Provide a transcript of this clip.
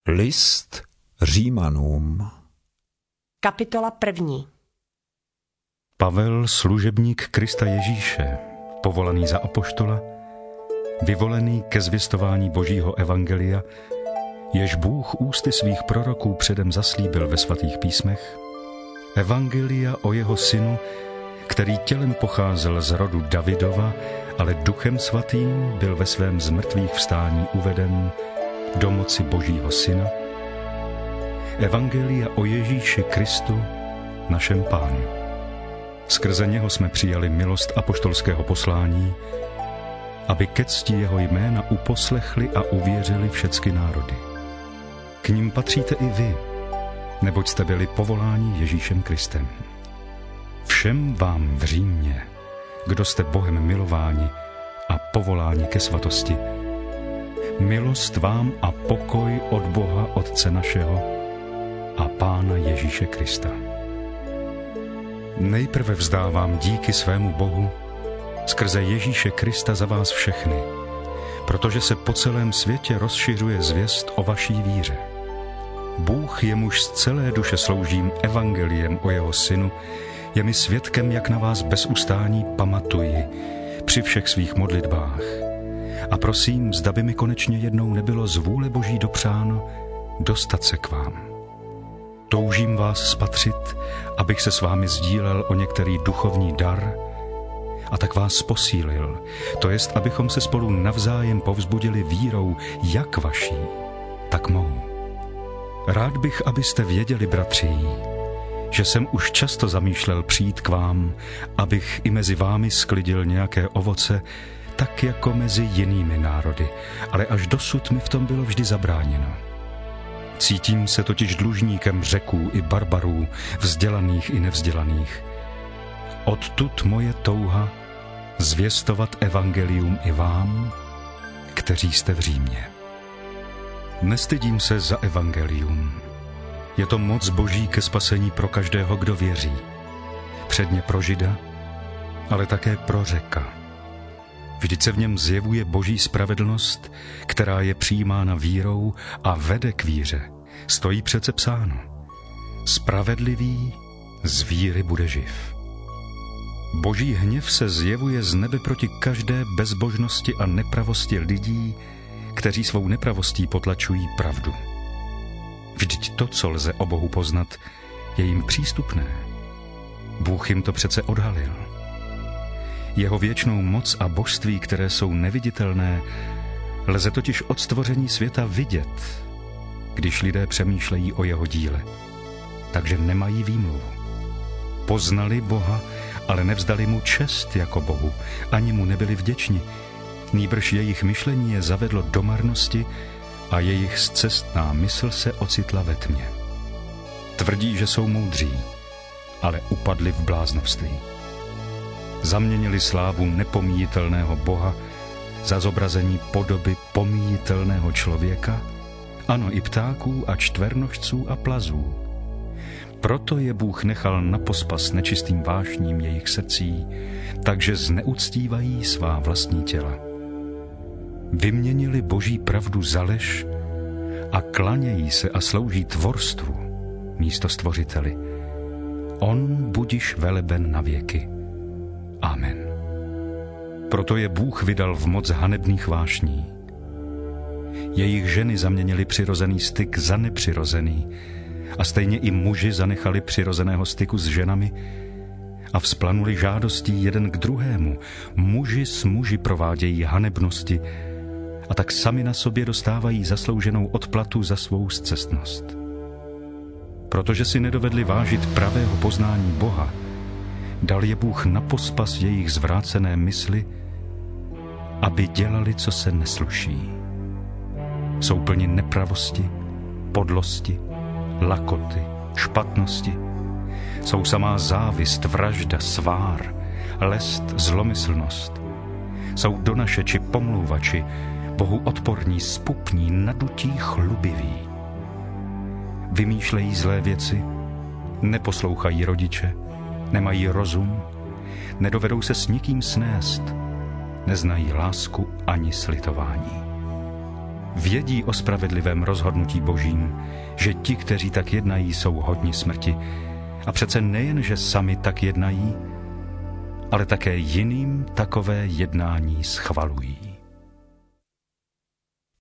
List Římanům. Kapitola 1. Pavel, služebník Krista Ježíše, povolaný za apoštola, vyvolený ke zvěstování Božího evangelia, jež Bůh ústy svých proroků předem zaslíbil ve svatých písmech, evangelia o jeho synu, který tělem pocházel z rodu Davidova, ale duchem svatým byl ve svém z mrtvých vstání uveden do moci Božího syna, evangelia o Ježíši Kristu, našem Pánu. Skrze něho jsme přijali milost apoštolského poslání, aby ke cti jeho jména uposlechli a uvěřili všechny národy. K nim patříte i vy, neboť jste byli povoláni Ježíšem Kristem. Všem vám v Římě, kdo jste Bohem milováni a povoláni ke svatosti, milost vám a pokoj od Boha Otce našeho a Pána Ježíše Krista. Nejprve vzdávám díky svému Bohu skrze Ježíše Krista za vás všechny, protože se po celém světě rozšiřuje zvěst o vaší víře. Bůh, jemuž z celé duše sloužím evangeliem o jeho synu, je mi svědkem, jak na vás bez ustání pamatuji při všech svých modlitbách. A prosím, zda by mi konečně jednou nebylo z vůle Boží dopřáno dostat se k vám. Toužím vás spatřit, abych se s vámi sdílel o některý duchovní dar a tak vás posílil, to jest, abychom se spolu navzájem povzbudili vírou jak vaší, tak mou. Rád bych, abyste věděli, bratři, že jsem už často zamýšlel přijít k vám, abych i mezi vámi sklidil nějaké ovoce, tak jako mezi jinými národy, ale až dosud mi v tom bylo vždy zabráněno. Cítím se totiž dlužníkem Řeků i barbarů, vzdělaných i nevzdělaných. Odtud moje touha zvěstovat evangelium i vám, kteří jste v Římě. Nestydím se za evangelium. Je to moc Boží ke spasení pro každého, kdo věří. Předně pro Žida, ale také pro Řeka. Vždyť se v něm zjevuje Boží spravedlnost, která je přijímána vírou a vede k víře. Stojí přece psáno: spravedlivý z víry bude živ. Boží hněv se zjevuje z nebe proti každé bezbožnosti a nepravosti lidí, kteří svou nepravostí potlačují pravdu. Vždyť to, co lze o Bohu poznat, je jim přístupné. Bůh jim to přece odhalil. Jeho věčnou moc a božství, které jsou neviditelné, lze totiž od stvoření světa vidět, když lidé přemýšlejí o jeho díle. Takže nemají výmluvu. Poznali Boha, ale nevzdali mu čest jako Bohu, ani mu nebyli vděční. Nýbrž jejich myšlení je zavedlo do marnosti a jejich scestná mysl se ocitla ve tmě. Tvrdí, že jsou moudří, ale upadli v bláznovství. Zaměnili slávu nepomíjitelného Boha za zobrazení podoby pomíjitelného člověka, ano, i ptáků a čtvernožců a plazů. Proto je Bůh nechal na pospas nečistým vášním jejich srdcí, takže zneuctívají svá vlastní těla. Vyměnili Boží pravdu za lež a klanějí se a slouží tvorstvu místo stvořiteli. On budiž veleben na věky. Amen. Proto je Bůh vydal v moc hanebných vášní. Jejich ženy zaměnili přirozený styk za nepřirozený a stejně i muži zanechali přirozeného styku s ženami a vzplanuli žádostí jeden k druhému. Muži s muži provádějí hanebnosti a tak sami na sobě dostávají zaslouženou odplatu za svou scestnost. Protože si nedovedli vážit pravého poznání Boha, dal je Bůh na pospas jejich zvrácené mysli, aby dělali, co se nesluší. Jsou plni nepravosti, podlosti, lakoty, špatnosti. Jsou samá závist, vražda, svár, lest, zlomyslnost. Jsou donašeči, pomlouvači, Bohu odporní, zpupní, nadutí, chlubiví. Vymýšlejí zlé věci, neposlouchají rodiče, nemají rozum, nedovedou se s nikým snést, neznají lásku ani slitování. vědí o spravedlivém rozhodnutí Božím, že ti, kteří tak jednají, jsou hodni smrti. A přece nejen, že sami tak jednají, ale také jiným takové jednání schvalují.